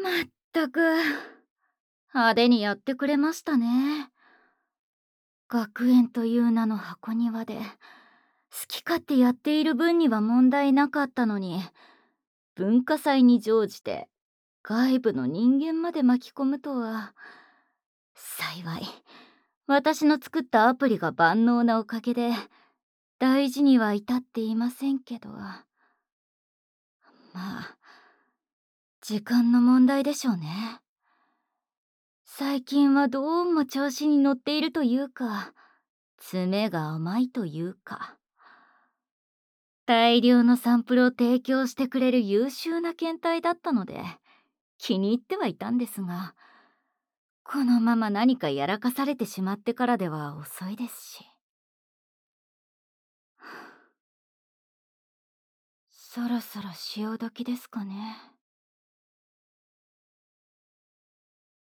まったく、派手にやってくれましたね。学園という名の箱庭で、好き勝手やっている分には問題なかったのに、文化祭に乗じて、外部の人間まで巻き込むとは。幸い、私の作ったアプリが万能なおかげで、大事には至っていませんけど。まあ、時間の問題でしょうね。最近はどうも調子に乗っているというか、詰めが甘いというか。大量のサンプルを提供してくれる優秀な検体だったので、気に入ってはいたんですが、このまま何かやらかされてしまってからでは遅いですし。そろそろ潮時ですかね。